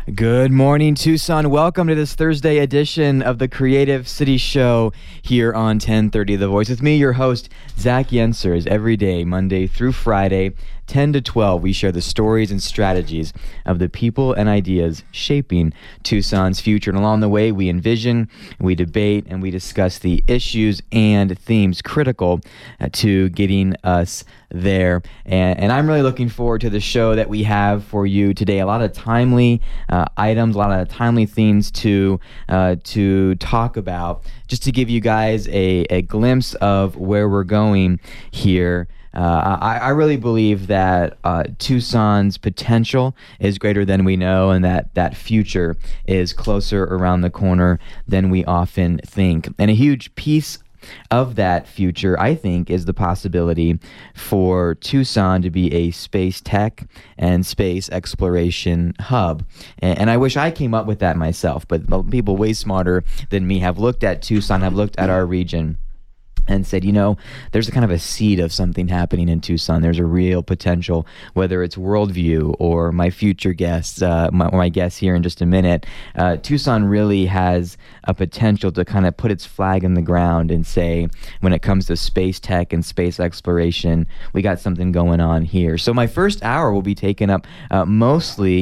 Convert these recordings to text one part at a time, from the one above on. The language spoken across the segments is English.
Good morning, Tucson. Welcome to this Thursday edition of the Creative City Show here on 1030 The Voice. With me, your host, Zach Yensers. Every day, Monday through Friday, 10 to 12, we share the stories and strategies of the people and ideas shaping Tucson's future. And along the way, we envision, we debate, and we discuss the issues and themes critical to getting us there. And I'm really looking forward to the show that we have for you today. A lot of timely items, a lot of timely themes to talk about, just to give you guys a glimpse of where we're going here. I really believe that Tucson's potential is greater than we know, and that future is closer around the corner than we often think. And a huge piece of that future, I think, is the possibility for Tucson to be a space tech and space exploration hub. And I wish I came up with that myself, but people way smarter than me have looked at Tucson, have looked at our region, and said, there's a kind of a seed of something happening in Tucson. There's a real potential, whether it's Worldview or my future guests, my guests here in just a minute. Tucson really has a potential to kind of put its flag in the ground and say, when it comes to space tech and space exploration, we got something going on here. So my first hour will be taken up mostly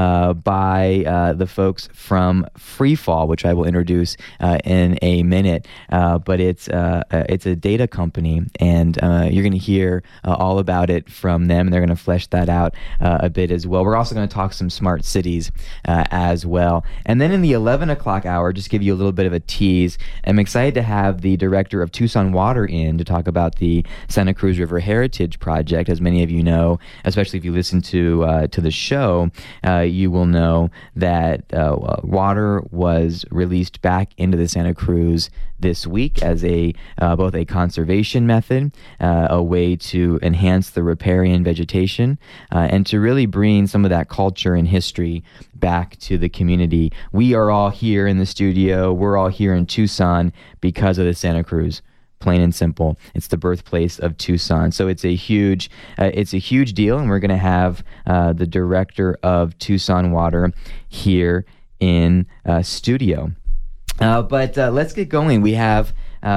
by the folks from Freefall, which I will introduce in a minute. But it's a data company, and you're going to hear all about it from them, and they're going to flesh that out a bit as well. We're also going to talk some smart cities as well. And then in the 11 o'clock hour, just give you a little bit of a tease, I'm excited to have the director of Tucson Water in to talk about the Santa Cruz River Heritage Project. As many of you know, especially if you listen to the show, you will know that water was released back into the Santa Cruz this week as both a conservation method, a way to enhance the riparian vegetation, and to really bring some of that culture and history back to the community. We are all here in the studio. We're all here in Tucson because of the Santa Cruz. Plain and simple. It's the birthplace of Tucson. So it's a huge deal, and we're going to have the director of Tucson Water here in studio. But let's get going. We have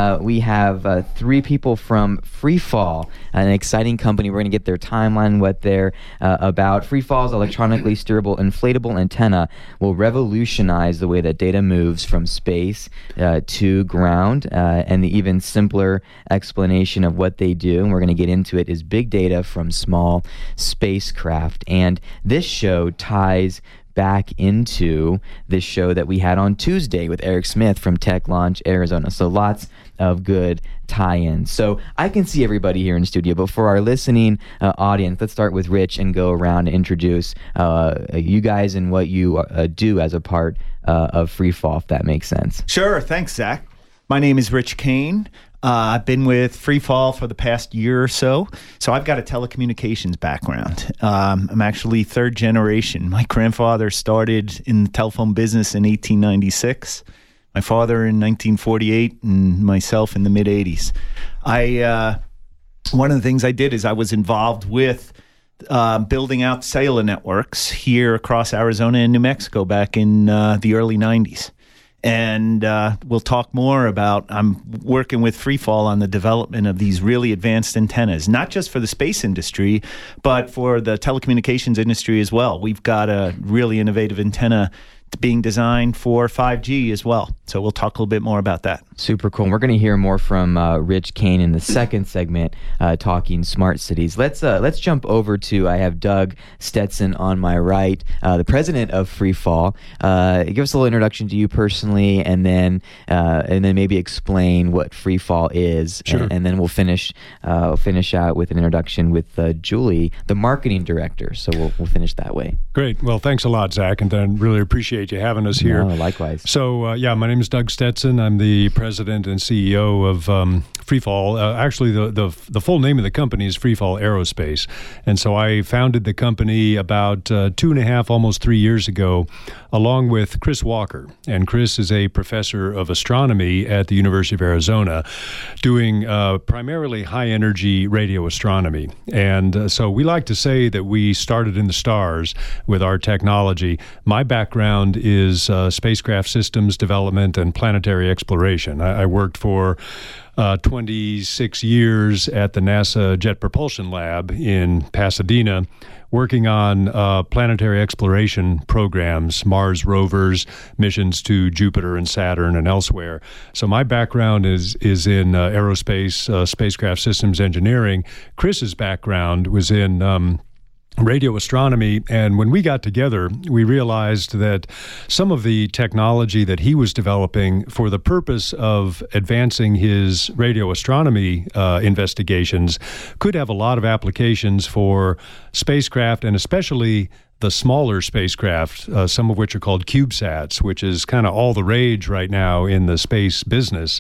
three people from Freefall, an exciting company. We're going to get their timeline, what they're about. Freefall's electronically steerable inflatable antenna will revolutionize the way that data moves from space to ground, and the even simpler explanation of what they do, and we're going to get into it, is big data from small spacecraft. And this show ties back into this show that we had on Tuesday with Eric Smith from Tech Launch Arizona. So lots of good tie-ins. So I can see everybody here in the studio, but for our listening audience, let's start with Rich and go around and introduce you guys and what you do as a part of Freefall, if that makes sense. Sure. Thanks, Zach. My name is Rich Kane. I've been with Freefall for the past year or so. So I've got a telecommunications background. I'm actually third generation. My grandfather started in the telephone business in 1896. My father in 1948, and myself in the mid-'80s. One of the things I did is I was involved with building out cellular networks here across Arizona and New Mexico back in the early 90s. And we'll talk more about, I'm working with Freefall on the development of these really advanced antennas, not just for the space industry, but for the telecommunications industry as well. We've got a really innovative antenna being designed for 5G as well. So we'll talk a little bit more about that. Super cool. We're going to hear more from Rich Kane in the second segment, talking smart cities. Let's jump over to, I have Doug Stetson on my right, the president of Freefall. Give us a little introduction to you personally, and then maybe explain what Freefall is. Sure. And then we'll finish out with an introduction with Julie, the marketing director. So we'll finish that way. Great. Well, thanks a lot, Zach, and I really appreciate appreciate you having us here. No, likewise. So, my name is Doug Stetson. I'm the president and CEO of Freefall. Actually, the full name of the company is Freefall Aerospace. And so I founded the company about 2.5, almost 3 years ago, along with Chris Walker. And Chris is a professor of astronomy at the University of Arizona, doing primarily high-energy radio astronomy. And so we like to say that we started in the stars with our technology. My background is spacecraft systems development and planetary exploration. I worked for 26 years at the NASA Jet Propulsion Lab in Pasadena, working on planetary exploration programs, Mars rovers, missions to Jupiter and Saturn and elsewhere. So my background is in aerospace, spacecraft systems engineering. Chris's background was in radio astronomy, and when we got together, we realized that some of the technology that he was developing for the purpose of advancing his radio astronomy investigations could have a lot of applications for spacecraft, and especially the smaller spacecraft, some of which are called CubeSats, which is kind of all the rage right now in the space business.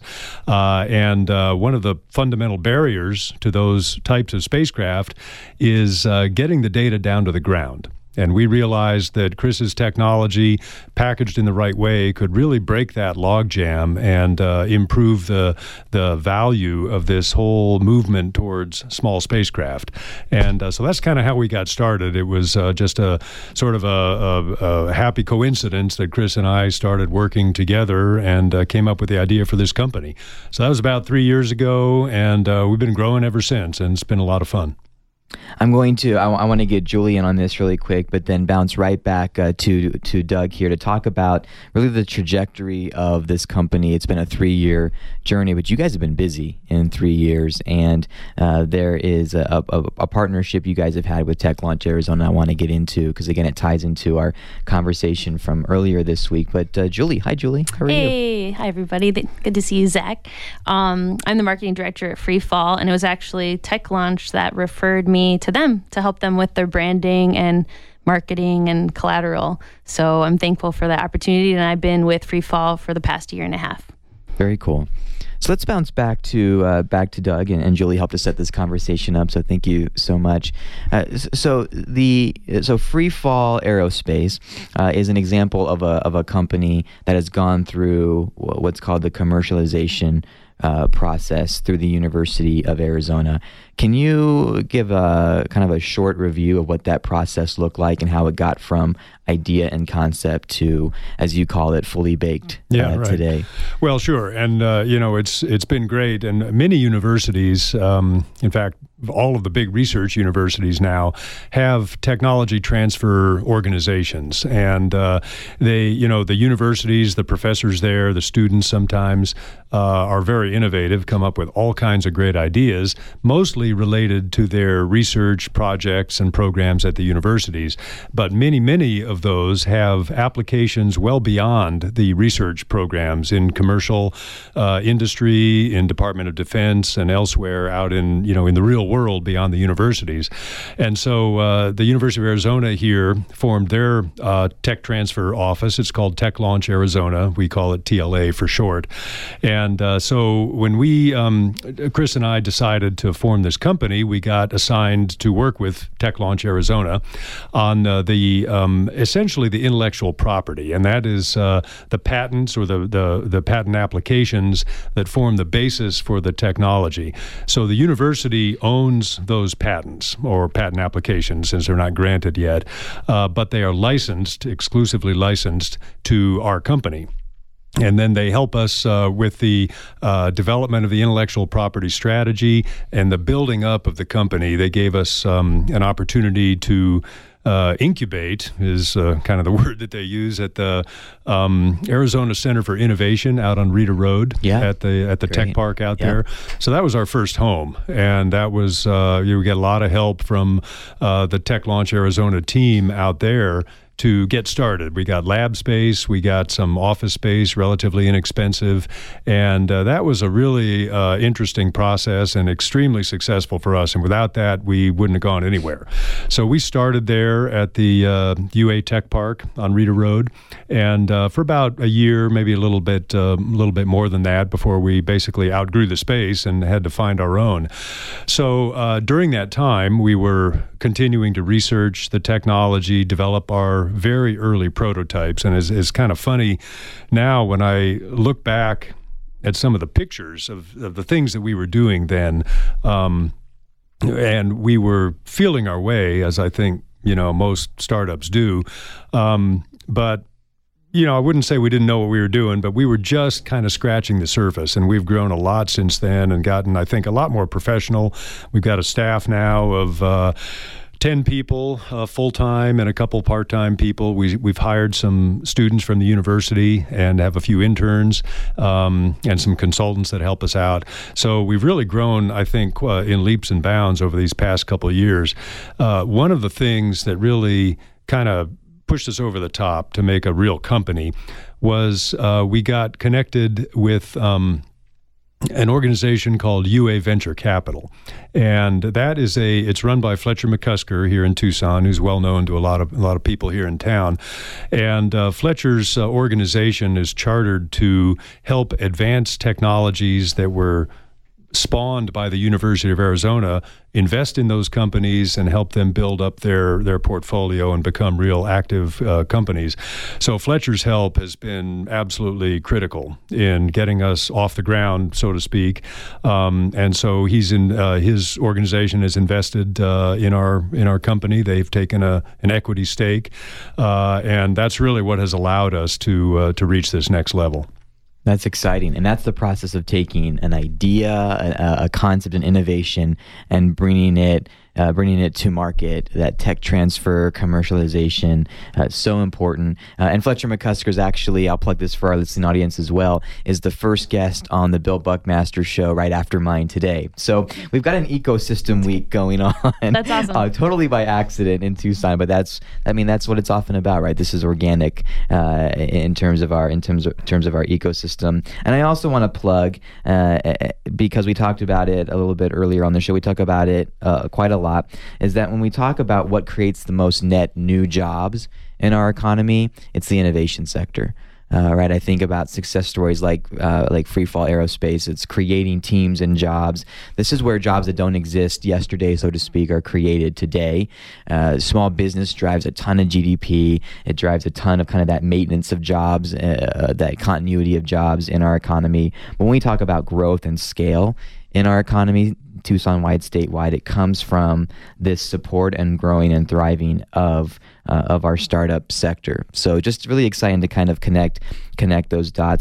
And one of the fundamental barriers to those types of spacecraft is getting the data down to the ground. And we realized that Chris's technology, packaged in the right way, could really break that logjam and improve the value of this whole movement towards small spacecraft. And so that's kind of how we got started. It was just a sort of a happy coincidence that Chris and I started working together and came up with the idea for this company. So that was about 3 years ago, and we've been growing ever since, and it's been a lot of fun. I want to get Julian on this really quick, but then bounce right back to Doug here to talk about really the trajectory of this company. It's been a 3-year journey, but you guys have been busy in 3 years, and there is a partnership you guys have had with Tech Launch Arizona I want to get into, because again, it ties into our conversation from earlier this week. But Julie, hi Julie, how are you? Hey, hi everybody. Good to see you, Zach. I'm the marketing director at Freefall, and it was actually Tech Launch that referred me to them to help them with their branding and marketing and collateral. So I'm thankful for that opportunity, and I've been with Freefall for the past 1.5 years. Very cool. So let's bounce back to Doug, and Julie helped to set this conversation up. So thank you so much. So Freefall Aerospace is an example of a company that has gone through what's called the commercialization process through the University of Arizona. Can you give a kind of a short review of what that process looked like and how it got from idea and concept to, as you call it, fully baked today? Well, sure. And, it's been great. And many universities, in fact, all of the big research universities now have technology transfer organizations. And the universities, the professors there, the students sometimes are very innovative, come up with all kinds of great ideas, mostly related to their research projects and programs at the universities. But many of those have applications well beyond the research programs in commercial industry, in Department of Defense, and elsewhere out in the real world beyond the universities. And so the University of Arizona here formed their tech transfer office. It's called Tech Launch Arizona. We call it TLA for short. And so when Chris and I decided to form this company, we got assigned to work with Tech Launch Arizona on essentially the intellectual property, and that is the patents or the patent applications that form the basis for the technology. So the university owns those patents or patent applications, since they're not granted yet, but they are exclusively licensed to our company. And then they help us with the development of the intellectual property strategy and the building up of the company. They gave us an opportunity to incubate, is kind of the word that they use, at the Arizona Center for Innovation out on Rita Road at the Tech Park out there. So that was our first home, and that was we get a lot of help from the Tech Launch Arizona team out there to get started. We got lab space, we got some office space, relatively inexpensive, and that was a really interesting process and extremely successful for us. And without that, we wouldn't have gone anywhere. So we started there at the UA Tech Park on Rita Road, and for about a year, maybe a little bit more than that, before we basically outgrew the space and had to find our own. So during that time, we were continuing to research the technology, develop our very early prototypes. And it's kind of funny now when I look back at some of the pictures of the things that we were doing then, and we were feeling our way, as I think, most startups do. But I wouldn't say we didn't know what we were doing, but we were just kind of scratching the surface, and we've grown a lot since then and gotten, I think, a lot more professional. We've got a staff now of 10 people full-time and a couple part-time people. We've hired some students from the university and have a few interns and some consultants that help us out. So we've really grown, I think, in leaps and bounds over these past couple of years. One of the things that really kind of pushed us over the top to make a real company was we got connected with an organization called UA Venture Capital. And that is it's run by Fletcher McCusker here in Tucson, who's well known to a lot of people here in town. And Fletcher's organization is chartered to help advance technologies that were spawned by the University of Arizona, invest in those companies and help them build up their portfolio and become real active companies. So Fletcher's help has been absolutely critical in getting us off the ground, so to speak. And so his organization has invested in our company. They've taken an equity stake, and that's really what has allowed us to reach this next level. That's exciting. And that's the process of taking an idea, a concept, an innovation, and bringing it to market. That tech transfer, commercialization, so important. And Fletcher McCusker is actually, I'll plug this for our listening audience as well, is the first guest on the Bill Buckmaster show right after mine today. So we've got an ecosystem week going on. That's awesome. Totally by accident in Tucson, but that's what it's often about, right? This is organic in terms of our ecosystem. And I also want to plug, because we talked about it a little bit earlier on the show, we talk about it quite a lot, is that when we talk about what creates the most net new jobs in our economy, it's the innovation sector. Right, I think about success stories like Freefall Aerospace. It's creating teams and jobs. This is where jobs that don't exist yesterday, so to speak, are created today. Small business drives a ton of GDP. It drives a ton of kind of that maintenance of jobs, that continuity of jobs in our economy. But when we talk about growth and scale in our economy, Tucson-wide, statewide, it comes from this support and growing and thriving of our startup sector. So just really exciting to kind of connect those dots.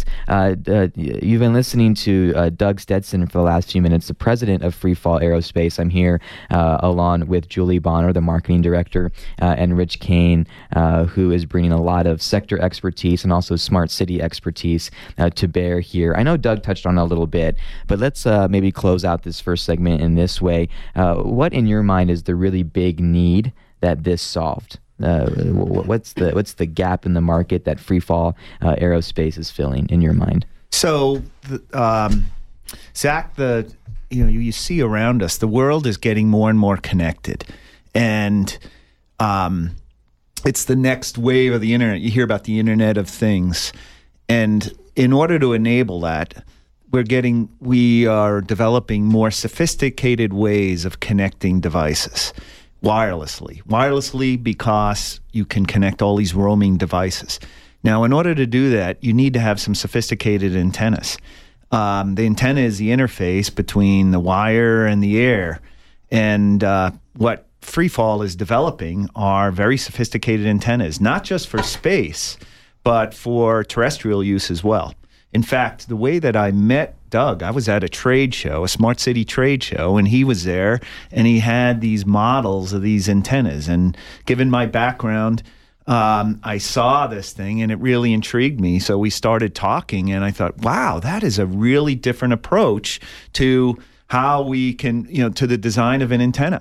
You've been listening to Doug Stetson for the last few minutes, the president of Freefall Aerospace. I'm here along with Julie Bonner, the marketing director, and Rich Kane, who is bringing a lot of sector expertise and also smart city expertise to bear here. I know Doug touched on it a little bit, but let's maybe close out this first segment in this way. What in your mind is the really big need that this solved? What's the gap in the market that Freefall Aerospace is filling in your mind? So, Zach, you see around us, the world is getting more and more connected, and it's the next wave of the internet. You hear about the Internet of Things, and in order to enable that, we are developing more sophisticated ways of connecting devices. Wirelessly because you can connect all these roaming devices. Now, in order to do that, you need to have some sophisticated antennas. The antenna is the interface between the wire and the air. And what Freefall is developing are very sophisticated antennas, not just for space, but for terrestrial use as well. In fact, the way that I met Doug, I was at a trade show, a smart city trade show, and he was there, and he had these models of these antennas. And given my background, I saw this thing, and it really intrigued me. So we started talking, and I thought, wow, that is a really different approach to how we can, to the design of an antenna.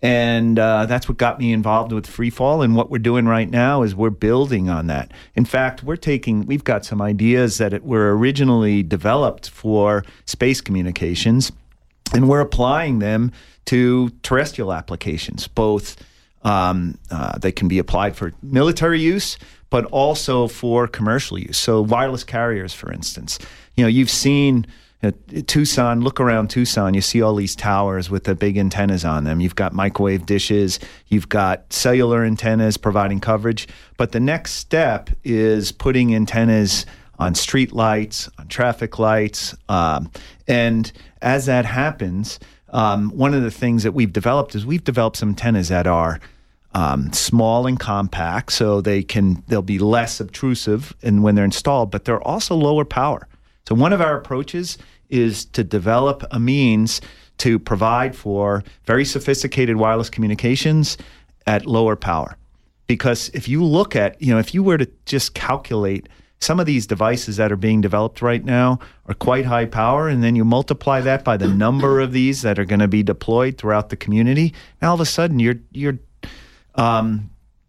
And that's what got me involved with Freefall. And what we're doing right now is we're building on that. In fact, we've got some ideas that were originally developed for space communications, and we're applying them to terrestrial applications. Both they can be applied for military use, but also for commercial use. So wireless carriers, for instance. You've seen Tucson, look around Tucson, you see all these towers with the big antennas on them. You've got microwave dishes, you've got cellular antennas providing coverage. But the next step is putting antennas on street lights, on traffic lights. And as that happens, one of the things that we've developed some antennas that are small and compact, so they'll be less obtrusive when they're installed, but they're also lower power. So one of our approaches is to develop a means to provide for very sophisticated wireless communications at lower power. Because if you look at, if you were to just calculate some of these devices that are being developed right now are quite high power, and then you multiply that by the number of these that are going to be deployed throughout the community, and all of a sudden you're going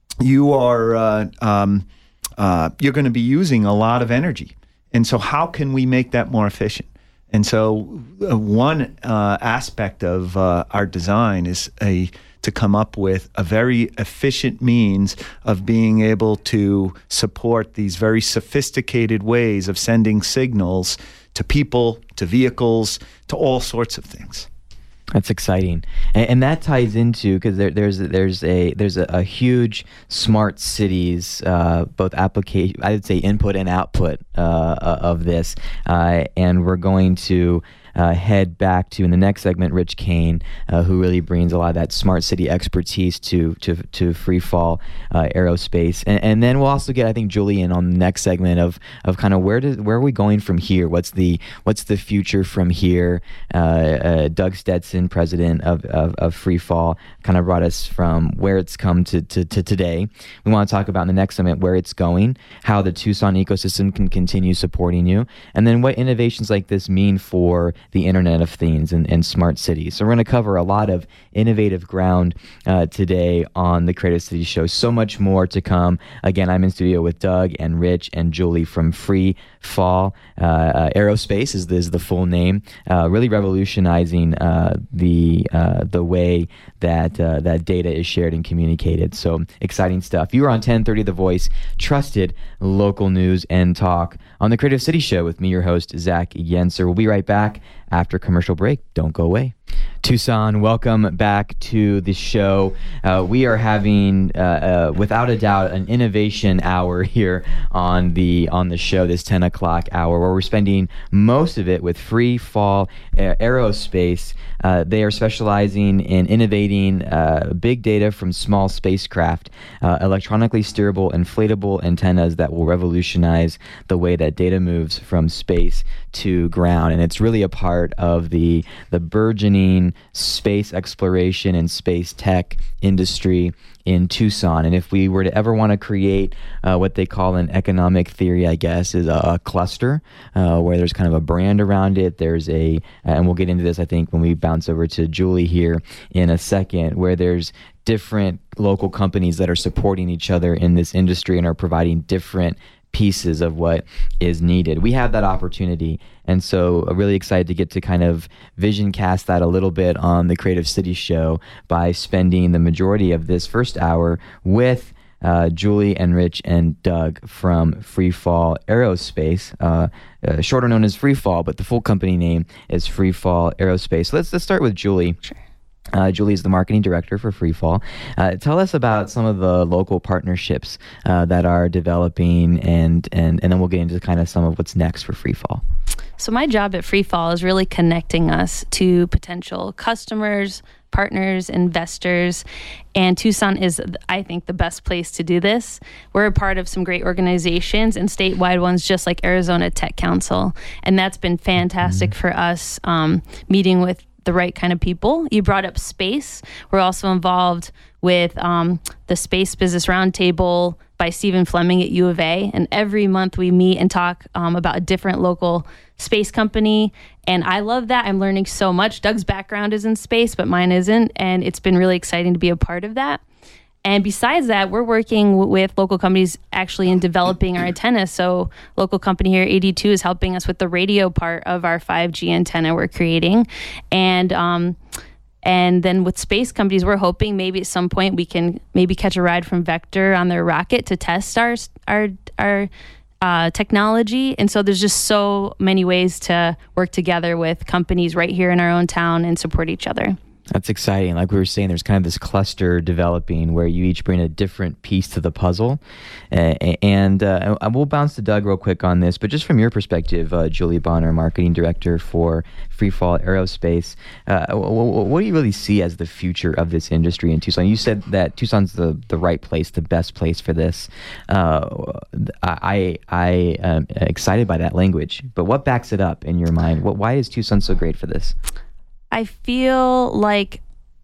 to be using a lot of energy. And so how can we make that more efficient? And so one aspect of our design is to come up with a very efficient means of being able to support these very sophisticated ways of sending signals to people, to vehicles, to all sorts of things. That's exciting, and that ties into, because there's a huge smart cities both application, I would say input and output of this, and we're going to head back to, in the next segment, Rich Kane, who really brings a lot of that smart city expertise to Freefall Aerospace, and then we'll also get, I think, Julian on the next segment of kind of where are we going from here? What's the future from here? Doug Stetson, president of Freefall, kind of brought us from where it's come to today. We want to talk about in the next segment where it's going, how the Tucson ecosystem can continue supporting you, and then what innovations like this mean for the Internet of Things and smart cities. So we're going to cover a lot of innovative ground today on the Creative City Show. So much more to come. Again, I'm in studio with Doug and Rich and Julie from Freefall Aerospace is the full name. Really revolutionizing the way that data is shared and communicated. So exciting stuff. You are on 1030 The Voice, trusted local news and talk on the Creative City Show with me, your host, Zach Yenser. We'll be right back after commercial break. Don't go away. Tucson, welcome back to the show. We are having, without a doubt, an innovation hour here on the show, this 10 o'clock hour, where we're spending most of it with Freefall Aerospace. They are specializing in innovating big data from small spacecraft, electronically steerable, inflatable antennas that will revolutionize the way that data moves from space to ground. And it's really a part of the burgeoning space exploration and space tech industry in Tucson. And if we were to ever want to create what they call an economic theory, I guess, is a cluster where there's kind of a brand around it. There's and we'll get into this, I think, when we bounce over to Julie here in a second, where there's different local companies that are supporting each other in this industry and are providing different pieces of what is needed. We have that opportunity, and so I'm really excited to get to kind of vision cast that a little bit on the Creative City Show by spending the majority of this first hour with Julie and Rich and Doug from Freefall Aerospace, shorter known as Freefall, but the full company name is Freefall Aerospace. Let's start with Julie. Sure. Julie is the marketing director for Freefall. Tell us about some of the local partnerships that are developing, and then we'll get into kind of some of what's next for Freefall. So my job at Freefall is really connecting us to potential customers, partners, investors, and Tucson is, I think, the best place to do this. We're a part of some great organizations and statewide ones, just like Arizona Tech Council, and that's been fantastic for us, meeting with the right kind of people. You brought up space. We're also involved with the Space Business Roundtable by Stephen Fleming at U of A. And every month we meet and talk about a different local space company. And I love that. I'm learning so much. Doug's background is in space, but mine isn't. And it's been really exciting to be a part of that. And besides that, we're working with local companies actually in developing our antennas. So local company here, AD2, is helping us with the radio part of our 5G antenna we're creating. And then with space companies, we're hoping maybe at some point we can maybe catch a ride from Vector on their rocket to test our technology. And so there's just so many ways to work together with companies right here in our own town and support each other. That's exciting. Like we were saying, there's kind of this cluster developing where you each bring a different piece to the puzzle. And we'll bounce to Doug real quick on this, but just from your perspective, Julie Bonner, Marketing Director for Freefall Aerospace, what do you really see as the future of this industry in Tucson? You said that Tucson's the right place, the best place for this. I am excited by that language, but what backs it up in your mind? Why is Tucson so great for this? I feel like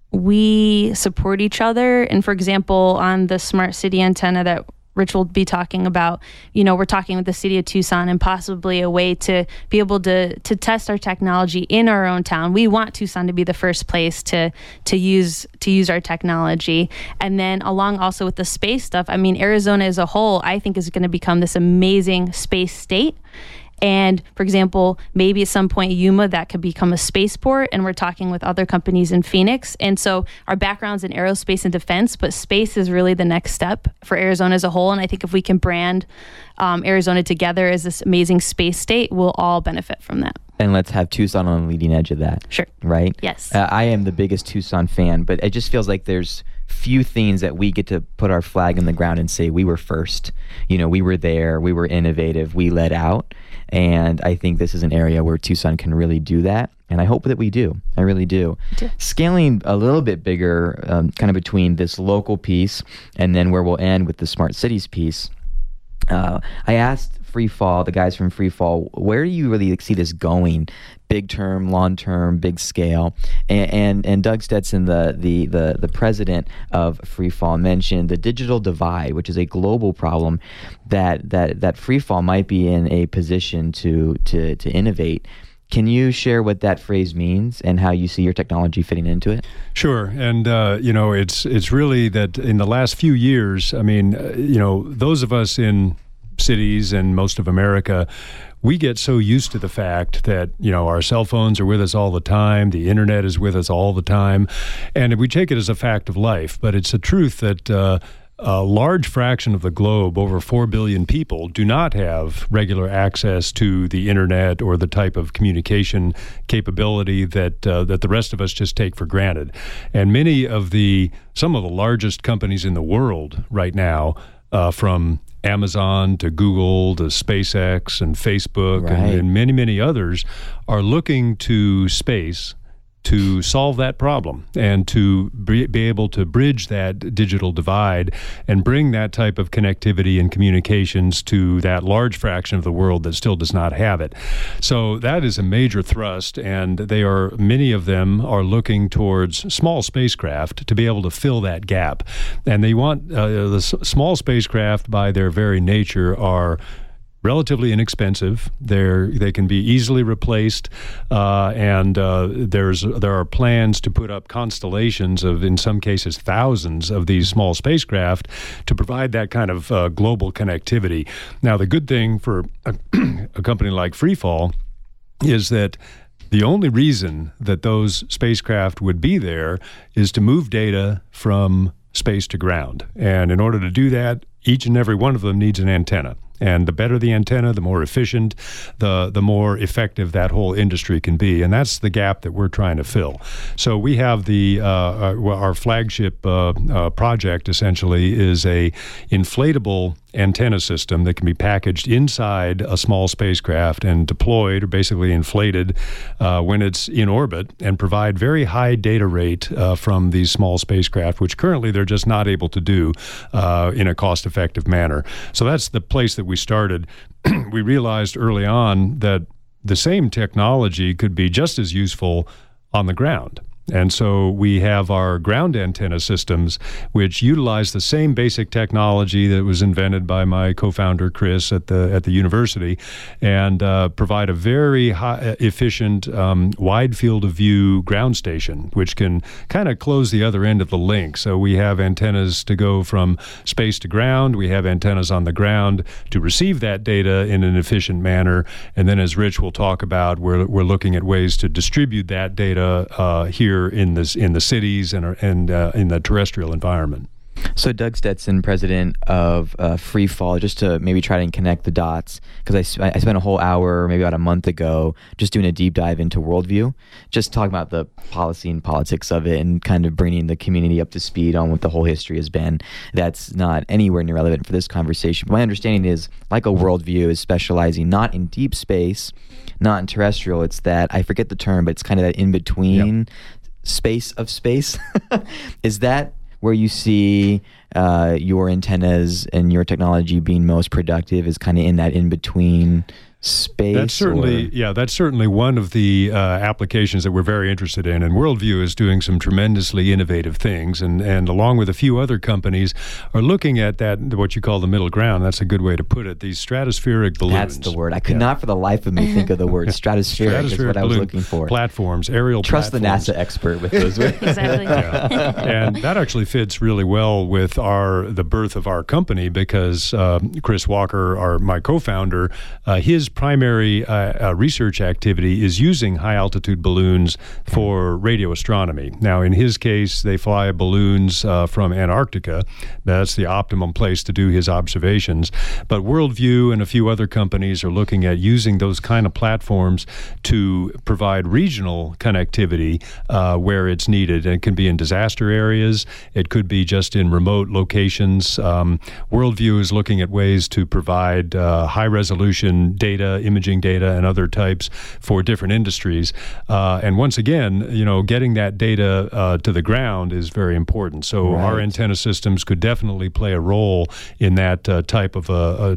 we support each other. And for example, on the smart city antenna that Rich will be talking about, we're talking with the city of Tucson and possibly a way to be able to test our technology in our own town. We want Tucson to be the first place to use our technology. And then along also with the space stuff, I mean, Arizona as a whole, I think is going to become this amazing space state. And for example, maybe at some point Yuma, that could become a spaceport, and we're talking with other companies in Phoenix. And so our background's in aerospace and defense, but space is really the next step for Arizona as a whole. And I think if we can brand Arizona together as this amazing space state, we'll all benefit from that. And let's have Tucson on the leading edge of that. Sure. Right? Yes. I am the biggest Tucson fan, but it just feels like there's few things that we get to put our flag in the ground and say we were first. We were there, we were innovative, we led out. And I think this is an area where Tucson can really do that. And I hope that we do. I really do. Scaling a little bit bigger, kind of between this local piece and then where we'll end with the smart cities piece. I asked Freefall, the guys from Freefall, where do you really see this going? Big term, long term, big scale. And Doug Stetson, the president of Freefall, mentioned the digital divide, which is a global problem that Freefall might be in a position to innovate. Can you share what that phrase means and how you see your technology fitting into it? Sure. And, it's really that in the last few years, I mean, those of us in cities and most of America, we get so used to the fact that, our cell phones are with us all the time, the internet is with us all the time, and we take it as a fact of life. But it's a truth that a large fraction of the globe, over 4 billion people, do not have regular access to the internet or the type of communication capability that the rest of us just take for granted. And some of the largest companies in the world right now, from Amazon to Google to SpaceX and Facebook, right, and many, many others, are looking to space to solve that problem and to be able to bridge that digital divide and bring that type of connectivity and communications to that large fraction of the world that still does not have it. So that is a major thrust, and many of them are looking towards small spacecraft to be able to fill that gap. And they want the small spacecraft, by their very nature, are relatively inexpensive. They can be easily replaced, and there are plans to put up constellations of, in some cases, thousands of these small spacecraft to provide that kind of global connectivity. Now, the good thing for a company like Freefall is that the only reason that those spacecraft would be there is to move data from space to ground. And in order to do that, each and every one of them needs an antenna. And the better the antenna, the more efficient, the more effective that whole industry can be. And that's the gap that we're trying to fill. So we have our flagship project, essentially, is a inflatable antenna system that can be packaged inside a small spacecraft and deployed, or basically inflated, when it's in orbit, and provide very high data rate from these small spacecraft, which currently they're just not able to do in a cost-effective manner. So that's the place that we started. We realized early on that the same technology could be just as useful on the ground. And so we have our ground antenna systems, which utilize the same basic technology that was invented by my co-founder Chris at the university, and provide a very high, efficient, wide field of view ground station, which can kind of close the other end of the link. So we have antennas to go from space to ground. We have antennas on the ground to receive that data in an efficient manner. And then, as Rich will talk about, we're looking at ways to distribute that data here in the cities and in the terrestrial environment. So Doug Stetson, president of Freefall, just to maybe try to connect the dots, because I spent a whole hour, maybe about a month ago, just doing a deep dive into Worldview, just talking about the policy and politics of it and kind of bringing the community up to speed on what the whole history has been. That's not anywhere near relevant for this conversation. But my understanding is, like a Worldview is specializing not in deep space, not in terrestrial. It's that, I forget the term, but it's kind of that in-between space of space. Is that where you see your antennas and your technology being most productive, is kind of in that in-between space? That's certainly one of the applications that we're very interested in, and Worldview is doing some tremendously innovative things, and along with a few other companies are looking at that, what you call the middle ground. That's a good way to put it. These stratospheric balloons. That's the word. I could not for the life of me think of the word. Stratospheric is what I was looking for. Platforms, aerial Trust platforms. the NASA expert with those words. Exactly. And that actually fits really well with the birth of our company, because Chris Walker, my co-founder, his primary research activity is using high-altitude balloons for radio astronomy. Now, in his case, they fly balloons from Antarctica. That's the optimum place to do his observations. But Worldview and a few other companies are looking at using those kind of platforms to provide regional connectivity where it's needed. And it can be in disaster areas. It could be just in remote locations. Worldview is looking at ways to provide high-resolution data, imaging data, and other types for different industries. And once again, getting that data to the ground is very important. So our antenna systems could definitely play a role in that type of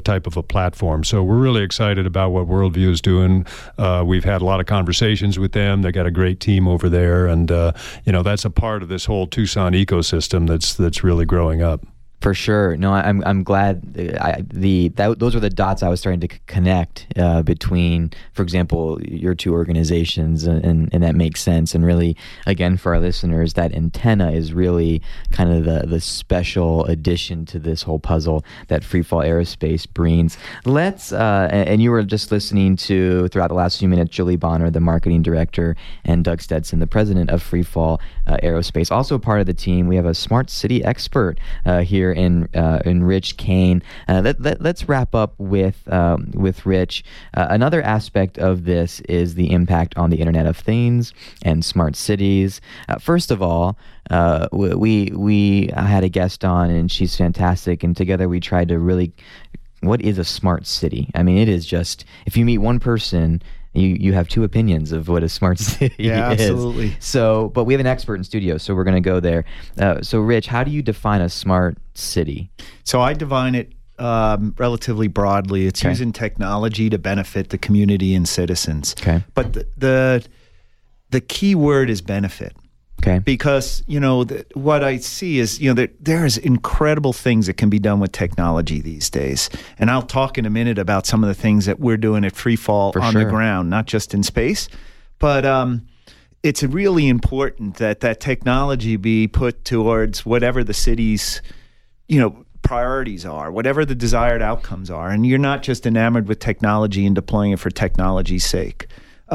a platform. So we're really excited about what Worldview is doing. We've had a lot of conversations with them. They got a great team over there, and that's a part of this whole Tucson ecosystem that's really growing up. For sure. No, I'm glad. Those were the dots I was starting to connect between, for example, your two organizations, and that makes sense. And really, again, for our listeners, that antenna is really kind of the special addition to this whole puzzle that Freefall Aerospace brings. And you were just listening to, throughout the last few minutes, Julie Bonner, the marketing director, and Doug Stetson, the president of Freefall Aerospace. Also part of the team, we have a smart city expert here in Rich Kane. Let's wrap up with Rich. Another aspect of this is the impact on the Internet of Things and smart cities. First of all, we had a guest on, and she's fantastic, and together we tried to really, what is a smart city? I mean, it is just, if you meet one person, you have two opinions of what a smart city is. Absolutely. So, but we have an expert in studio, so we're going to go there. So, Rich, how do you define a smart city? So I define it relatively broadly. It's using technology to benefit the community and citizens. Okay. But the key word is benefit. Okay. Because, what I see is, there's incredible things that can be done with technology these days. And I'll talk in a minute about some of the things that we're doing at Freefall on the ground, not just in space. But it's really important that technology be put towards whatever the city's, priorities are, whatever the desired outcomes are. And you're not just enamored with technology and deploying it for technology's sake.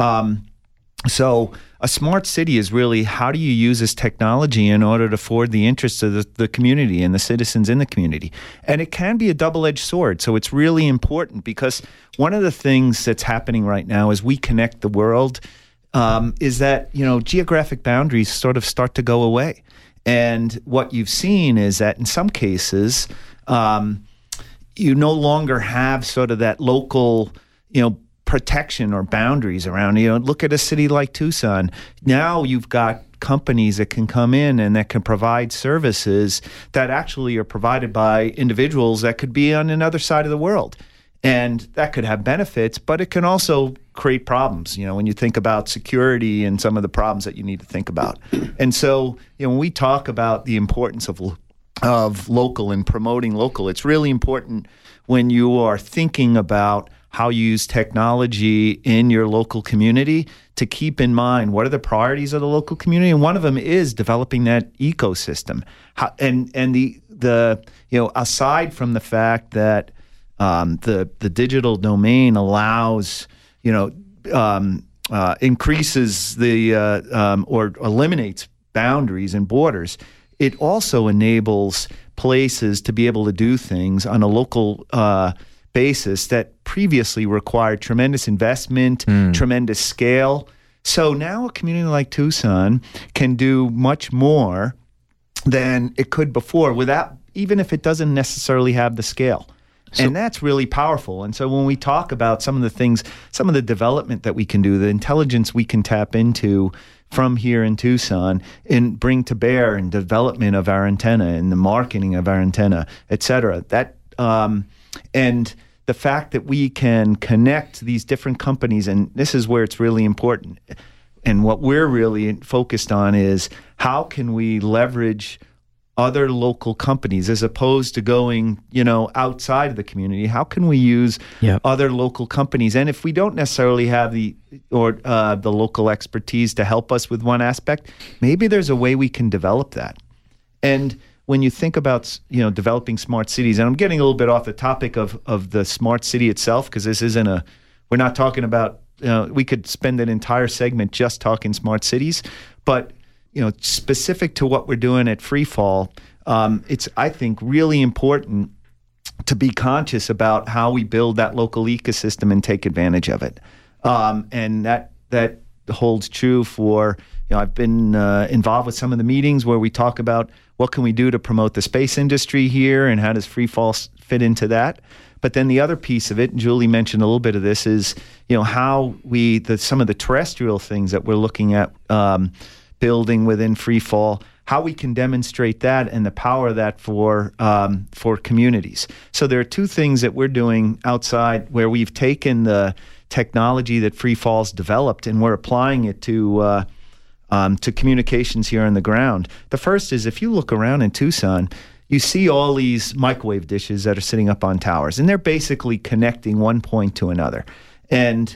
So a smart city is really, how do you use this technology in order to forward the interests of the community and the citizens in the community? And it can be a double-edged sword. So it's really important, because one of the things that's happening right now as we connect the world is that, geographic boundaries sort of start to go away. And what you've seen is that in some cases, you no longer have sort of that local, protection or boundaries around. Look at a city like Tucson. Now you've got companies that can come in and that can provide services that actually are provided by individuals that could be on another side of the world. And that could have benefits, but it can also create problems, when you think about security and some of the problems that you need to think about. And so, when we talk about the importance of local and promoting local, it's really important when you are thinking about how you use technology in your local community to keep in mind what are the priorities of the local community, and one of them is developing that ecosystem. And the aside from the fact that the digital domain allows, increases the or eliminates boundaries and borders, it also enables places to be able to do things on a local basis that previously required tremendous investment, tremendous scale. So now a community like Tucson can do much more than it could before, even if it doesn't necessarily have the scale. And that's really powerful. And so when we talk about some of the things, some of the development that we can do, the intelligence we can tap into from here in Tucson and bring to bear in development of our antenna and the marketing of our antenna, et cetera, and the fact that we can connect these different companies, and this is where it's really important. And what we're really focused on is how can we leverage other local companies as opposed to going, outside of the community? How can we use other local companies? And if we don't necessarily have the local expertise to help us with one aspect, maybe there's a way we can develop that. And when you think about, developing smart cities, and I'm getting a little bit off the topic of the smart city itself, because this isn't we're not talking about, we could spend an entire segment just talking smart cities, but specific to what we're doing at Freefall, it's, I think, really important to be conscious about how we build that local ecosystem and take advantage of it. And that holds true for, I've been involved with some of the meetings where we talk about what can we do to promote the space industry here and how does Freefall fit into that. But then the other piece of it, and Julie mentioned a little bit of this, is, how some of the terrestrial things that we're looking at building within Freefall, how we can demonstrate that and the power of that for communities. So there are two things that we're doing outside where we've taken the technology that Freefall's developed and we're applying it to communications here on the ground. The first is, if you look around in Tucson, you see all these microwave dishes that are sitting up on towers, and they're basically connecting one point to another. And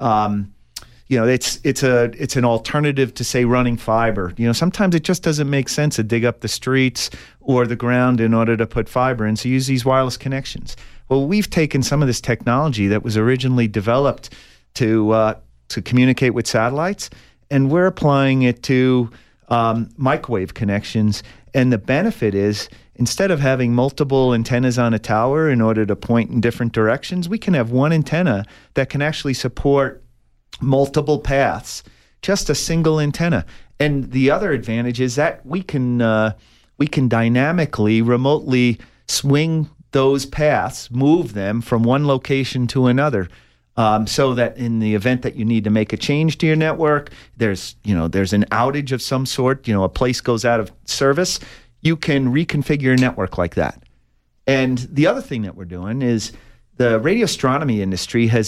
it's an alternative to, say, running fiber. Sometimes it just doesn't make sense to dig up the streets or the ground in order to put fiber in, so use these wireless connections. Well, we've taken some of this technology that was originally developed to communicate with satellites, and we're applying it to microwave connections. And the benefit is, instead of having multiple antennas on a tower in order to point in different directions, we can have one antenna that can actually support multiple paths, just a single antenna. And the other advantage is that we can dynamically, remotely swing those paths, move them from one location to another, so that in the event that you need to make a change to your network, there's an outage of some sort, a place goes out of service, you can reconfigure your network like that. And the other thing that we're doing is the radio astronomy industry has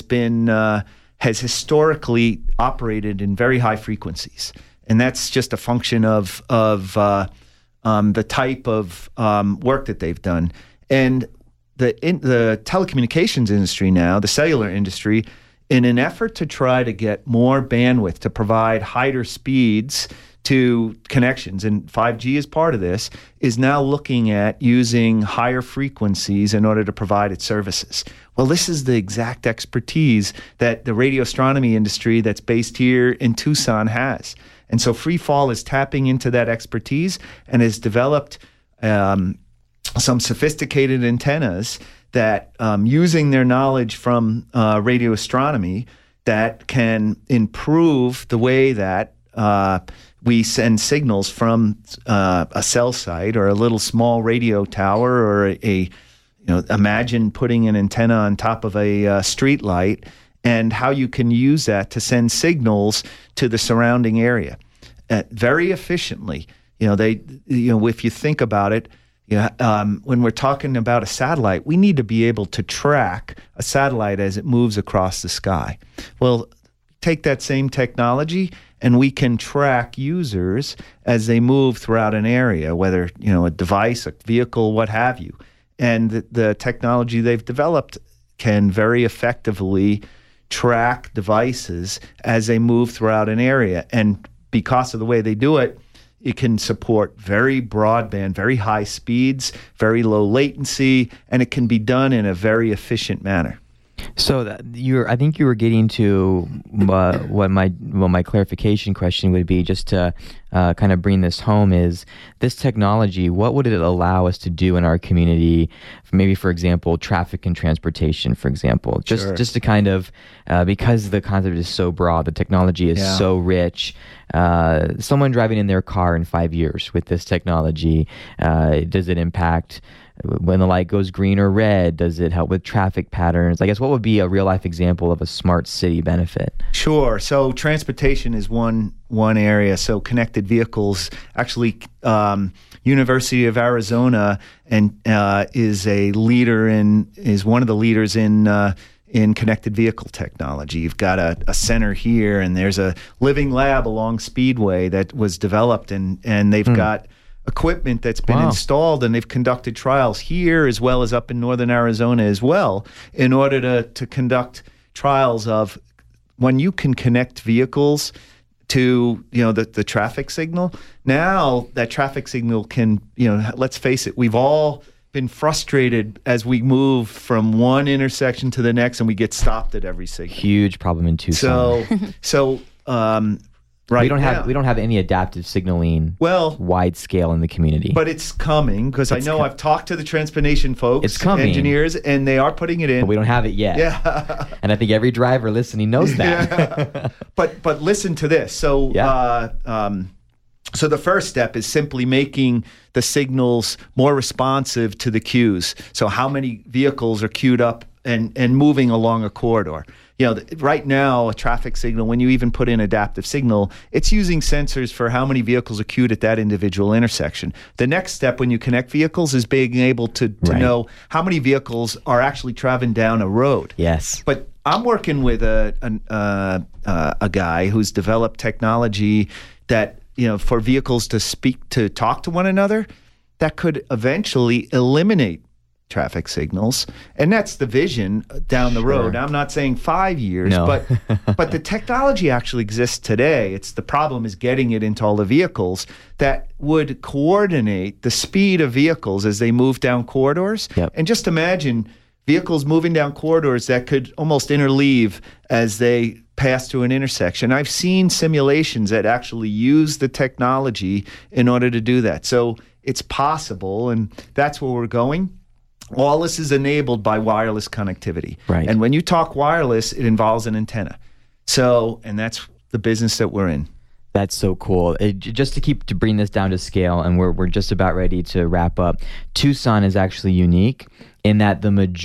historically operated in very high frequencies. And that's just a function of the type of work that they've done. And the telecommunications industry now, the cellular industry, in an effort to try to get more bandwidth, to provide higher speeds to connections, and 5G is part of this, is now looking at using higher frequencies in order to provide its services. Well, this is the exact expertise that the radio astronomy industry that's based here in Tucson has. And so Freefall is tapping into that expertise and has developed some sophisticated antennas that, using their knowledge from radio astronomy, that can improve the way that we send signals from a cell site or a little small radio tower, or imagine putting an antenna on top of a street light, and how you can use that to send signals to the surrounding area very efficiently. If you think about it, When we're talking about a satellite, we need to be able to track a satellite as it moves across the sky. Well, take that same technology and we can track users as they move throughout an area, whether, a device, a vehicle, what have you. And the technology they've developed can very effectively track devices as they move throughout an area. And because of the way they do it, it can support very broadband, very high speeds, very low latency, and it can be done in a very efficient manner. So I think you were getting to what my clarification question would be, just to kind of bring this home, is this technology, what would it allow us to do in our community? Maybe, for example, traffic and transportation, for example, just to kind of, because the concept is so broad, the technology is so rich. Someone driving in their car in 5 years with this technology, does it impact when the light goes green or red? Does it help with traffic patterns? I guess what would be a real life example of a smart city benefit? Sure. So transportation is one area. So connected vehicles, actually, University of Arizona is one of the leaders in connected vehicle technology. You've got a center here, and there's a living lab along Speedway that was developed, and they've got equipment that's been installed, and they've conducted trials here as well as up in northern Arizona as well, in order to conduct trials of when you can connect vehicles to the traffic signal. Now that traffic signal can, let's face it, we've all been frustrated as we move from one intersection to the next, and we get stopped at every signal. Huge problem in Tucson. Right. We don't have any adaptive signaling wide scale in the community. But it's coming, because I know I've talked to the transportation folks, it's coming. Engineers, and they are putting it in. But we don't have it yet. Yeah. And I think every driver listening knows that. Yeah. But listen to this. So so the first step is simply making the signals more responsive to the cues. So how many vehicles are queued up and moving along a corridor. Right now, a traffic signal, when you even put in adaptive signal, it's using sensors for how many vehicles are queued at that individual intersection. The next step when you connect vehicles is being able to know how many vehicles are actually traveling down a road. Yes. But I'm working with a guy who's developed technology that, for vehicles to talk to one another, that could eventually eliminate traffic signals, and that's the vision down the road. Now, I'm not saying 5 years, but the technology actually exists today. The problem is getting it into all the vehicles that would coordinate the speed of vehicles as they move down corridors. Yep. And just imagine vehicles moving down corridors that could almost interleave as they pass through an intersection. I've seen simulations that actually use the technology in order to do that. So it's possible, and that's where we're going. All this is enabled by wireless connectivity. Right. And when you talk wireless, it involves an antenna. And that's the business that we're in. That's so cool. Just to bring this down to scale, and we're just about ready to wrap up. Tucson is actually unique in that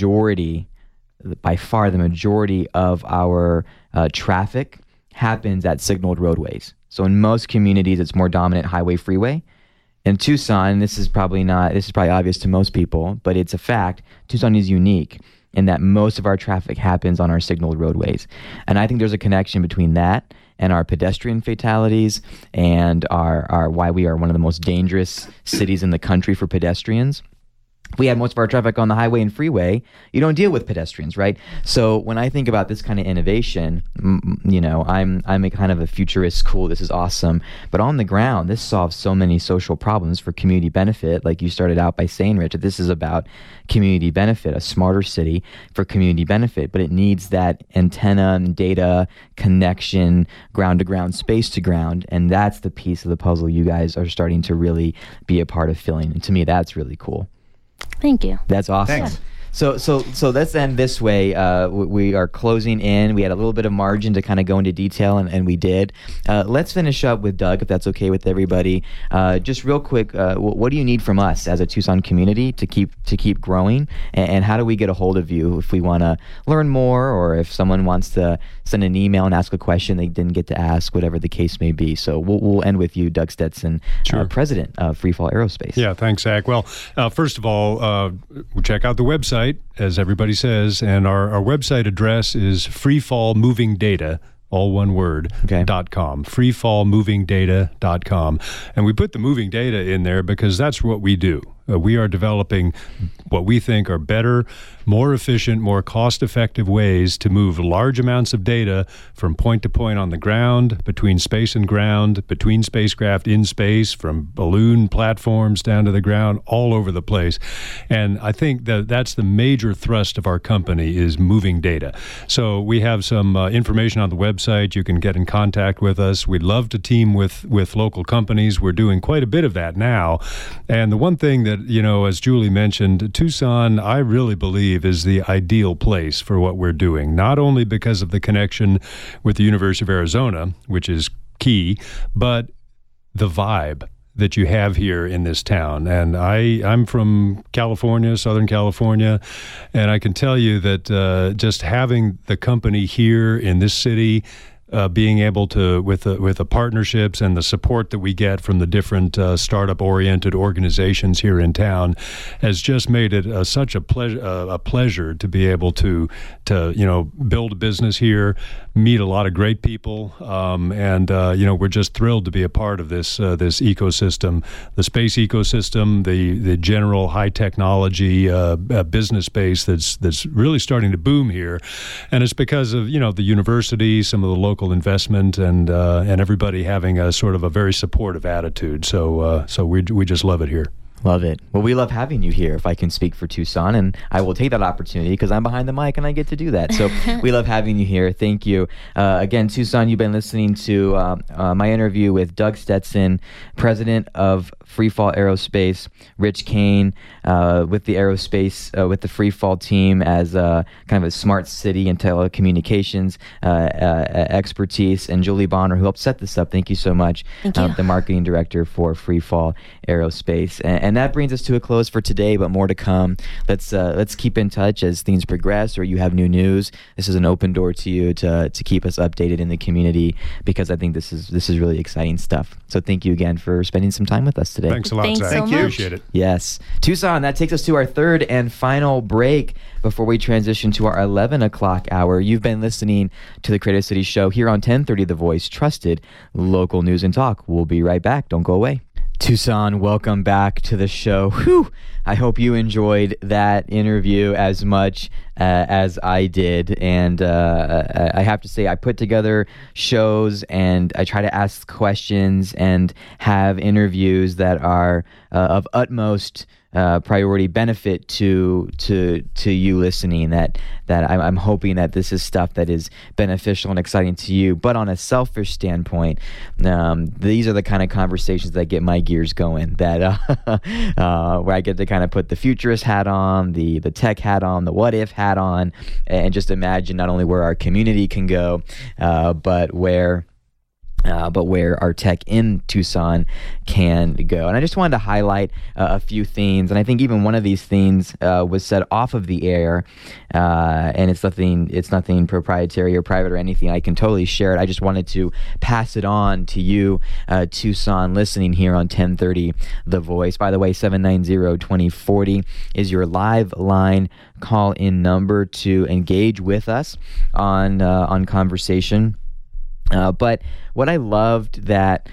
by far the majority of our traffic happens at signaled roadways. So in most communities, it's more dominant highway, freeway. In Tucson, this is probably obvious to most people, but it's a fact. Tucson is unique in that most of our traffic happens on our signaled roadways. And I think there's a connection between that and our pedestrian fatalities and our why we are one of the most dangerous cities in the country for pedestrians. If we had most of our traffic on the highway and freeway, you don't deal with pedestrians, right? So when I think about this kind of innovation, I'm a kind of a futurist, cool, this is awesome. But on the ground, this solves so many social problems for community benefit. Like you started out by saying, Rich, this is about community benefit, a smarter city for community benefit. But it needs that antenna and data connection, ground to ground, space to ground. And that's the piece of the puzzle you guys are starting to really be a part of filling. And to me, that's really cool. Thank you. That's awesome. Thanks. So let's end this way. We are closing in. We had a little bit of margin to kind of go into detail, and we did. Let's finish up with Doug, if that's okay with everybody. Just real quick, what do you need from us as a Tucson community to keep growing? And how do we get a hold of you if we want to learn more, or if someone wants to send an email and ask a question they didn't get to ask, whatever the case may be? So we'll end with you, Doug Stetson, Sure. President of Freefall Aerospace. Yeah, thanks, Zach. Well, first of all, check out the website, as everybody says, and our website address is freefallmovingdata, all one word, Okay. .com, freefallmovingdata.com. And we put the moving data in there because that's what we do. We are developing what we think are better, more efficient, more cost-effective ways to move large amounts of data from point to point on the ground, between space and ground, between spacecraft in space, from balloon platforms down to the ground, all over the place. And I think that that's the major thrust of our company, is moving data. So we have some information on the website. You can get in contact with us. We'd love to team with local companies. We're doing quite a bit of that now. And the one thing that, as Julie mentioned, Tucson, I really believe, is the ideal place for what we're doing, not only because of the connection with the University of Arizona, which is key, but the vibe that you have here in this town. And I'm from California, Southern California, and I can tell you that just having the company here in this city, being able to, with the partnerships and the support that we get from the different startup-oriented organizations here in town, has just made it such a pleasure to be able to build a business here, meet a lot of great people, and we're just thrilled to be a part of this ecosystem, the space ecosystem, the general high technology business space that's really starting to boom here, and it's because of the university, some of the local investment, and everybody having a sort of a very supportive attitude. So we just love it here. Love it. Well, we love having you here, if I can speak for Tucson, and I will take that opportunity because I'm behind the mic and I get to do that. So we love having you here. Thank you. Again, Tucson, you've been listening to my interview with Doug Stetson, president of Freefall Aerospace, Rich Kane with the aerospace, with the Freefall team as kind of a smart city and telecommunications expertise, and Julie Bonner, who helped set this up. Thank you so much. Thank you. The marketing director for Freefall Aerospace. And that brings us to a close for today, but more to come. Let's keep in touch as things progress, or you have new news. This is an open door to you to keep us updated in the community, because I think this is really exciting stuff. So thank you again for spending some time with us today. Thanks a lot, Thanks Zach. so Thank you. much. Appreciate it. Yes. Tucson, that takes us to our third and final break before we transition to our 11 o'clock hour. You've been listening to the Creative City Show here on 1030 The Voice, trusted local news and talk. We'll be right back. Don't go away. Tucson, welcome back to the show. Whew. I hope you enjoyed that interview as much as I did. And I have to say, I put together shows and I try to ask questions and have interviews that are of utmost priority benefit to you listening, that I'm hoping that this is stuff that is beneficial and exciting to you. But on a selfish standpoint, these are the kind of conversations that get my gears going, that where I get to kind of put the futurist hat on, the tech hat on, the what if hat on, and just imagine not only where our community can go, but where our tech in Tucson can go. And I just wanted to highlight a few themes, and I think even one of these themes was said off of the air, and it's nothing proprietary or private or anything. I can totally share it. I just wanted to pass it on to you, Tucson, listening here on 1030 The Voice. By the way, 790-2040 is your live line call-in number to engage with us on conversation. But what I loved that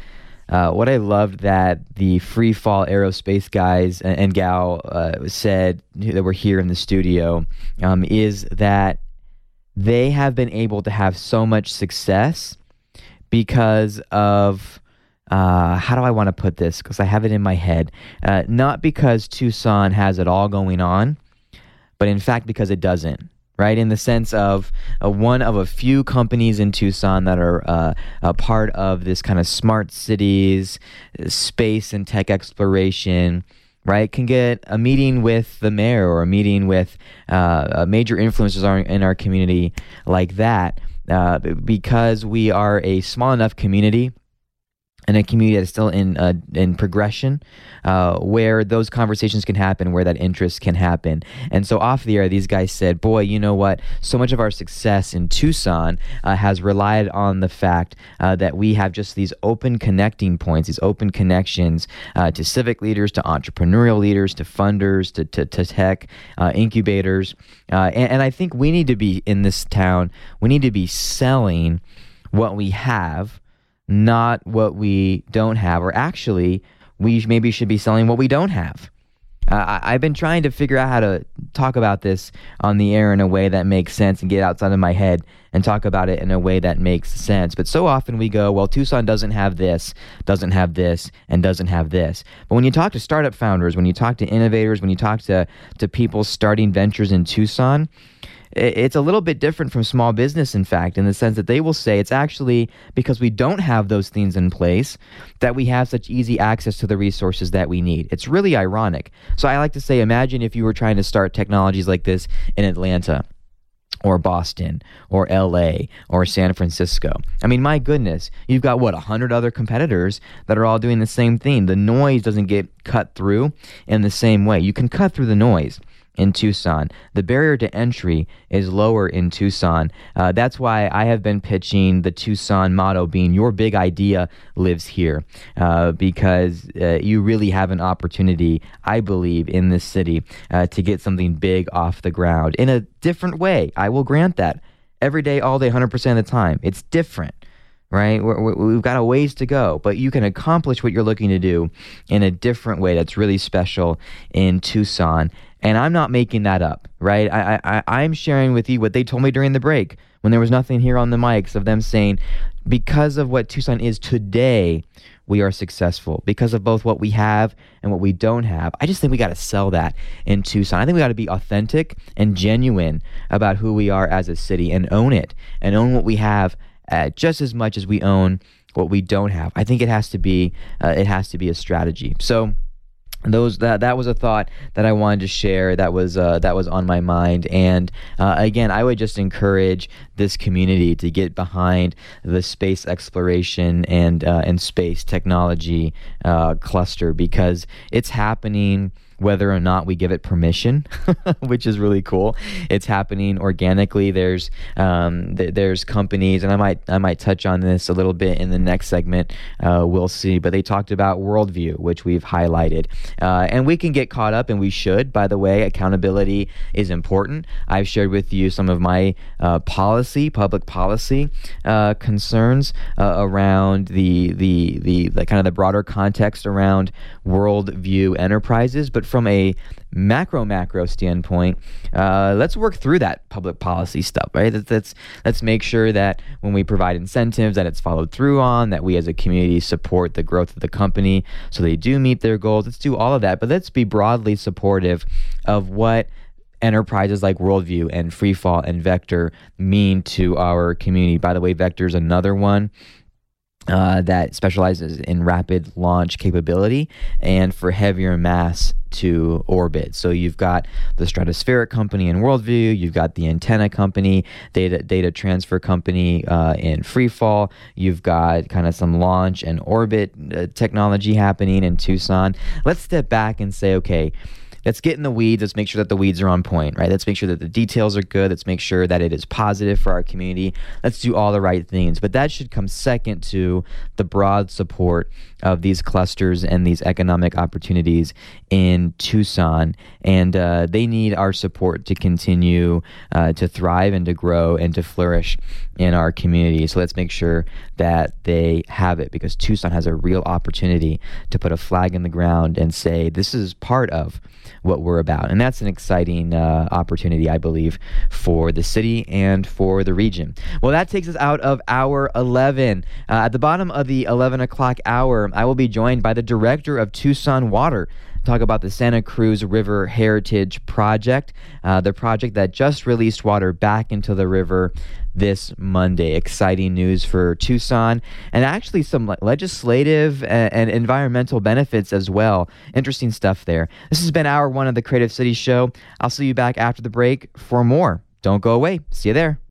the Freefall Aerospace guys and gal said that were here in the studio is that they have been able to have so much success because of how do I want to put this? Because I have it in my head. Not because Tucson has it all going on, but in fact because it doesn't. Right, in the sense of one of a few companies in Tucson that are a part of this kind of smart cities, space and tech exploration, right, can get a meeting with the mayor or a meeting with major influencers in our community like that, because we are a small enough community and a community that's still in progression, where those conversations can happen, where that interest can happen. And so off the air, these guys said, boy, you know what? So much of our success in Tucson has relied on the fact that we have just these open connecting points, these open connections to civic leaders, to entrepreneurial leaders, to funders, to tech incubators. And I think we need to be in this town, we need to be selling what we have, not what we don't have, or actually, we maybe should be selling what we don't have. I've been trying to figure out how to talk about this on the air in a way that makes sense and get outside of my head and talk about it in a way that makes sense. But so often we go, well, Tucson doesn't have this, and doesn't have this. But when you talk to startup founders, when you talk to innovators, when you talk to people starting ventures in Tucson, it's a little bit different from small business, in fact, in the sense that they will say it's actually because we don't have those things in place that we have such easy access to the resources that we need. It's really ironic. So I like to say, imagine if you were trying to start technologies like this in Atlanta or Boston or LA or San Francisco. I mean, my goodness, you've got 100 other competitors that are all doing the same thing. The noise doesn't get cut through in the same way. You can cut through the noise in Tucson. The barrier to entry is lower in Tucson. That's why I have been pitching the Tucson motto being your big idea lives here, because you really have an opportunity, I believe, in this city to get something big off the ground in a different way. I will grant that. Every day, all day, 100% of the time. It's different. Right? We've got a ways to go, but you can accomplish what you're looking to do in a different way that's really special in Tucson. And I'm not making that up, right? I'm sharing with you what they told me during the break when there was nothing here on the mics of them saying, because of what Tucson is today, we are successful. Because of both what we have and what we don't have. I just think we got to sell that in Tucson. I think we got to be authentic and genuine about who we are as a city and own it and own what we have just as much as we own what we don't have. I think it has to be a strategy. So that was a thought that I wanted to share. That was on my mind. And again, I would just encourage this community to get behind the space exploration and space technology cluster, because it's happening whether or not we give it permission, which is really cool. It's happening organically. There's companies, and I might touch on this a little bit in the next segment. We'll see. But they talked about Worldview, which we've highlighted. And we can get caught up, and we should. By the way, accountability is important. I've shared with you some of my public policy concerns around the kind of the broader context around Worldview Enterprises. But from a macro standpoint, let's work through that public policy stuff, right? Let's make sure that when we provide incentives, that it's followed through on, that we as a community support the growth of the company so they do meet their goals. Let's do all of that, but let's be broadly supportive of what enterprises like Worldview and Freefall and Vector mean to our community. By the way, Vector is another one that specializes in rapid launch capability and for heavier mass to orbit. So you've got the stratospheric company in Worldview, you've got the antenna company, data transfer company in Freefall, you've got kind of some launch and orbit technology happening in Tucson. Let's step back and say, okay, let's get in the weeds. Let's make sure that the weeds are on point, right? Let's make sure that the details are good. Let's make sure that it is positive for our community. Let's do all the right things. But that should come second to the broad support of these clusters and these economic opportunities in Tucson. And they need our support to continue to thrive and to grow and to flourish in our community. So let's make sure that they have it, because Tucson has a real opportunity to put a flag in the ground and say, this is part of what we're about. And that's an exciting opportunity, I believe, for the city and for the region. Well, that takes us out of hour 11. At the bottom of the 11 o'clock hour, I will be joined by the director of Tucson Water, talk about the Santa Cruz River Heritage Project, the project that just released water back into the river this Monday. Exciting news for Tucson, and actually some legislative and environmental benefits as well. Interesting stuff there. This has been Hour 1 of the Creative City Show. I'll see you back after the break for more. Don't go away. See you there.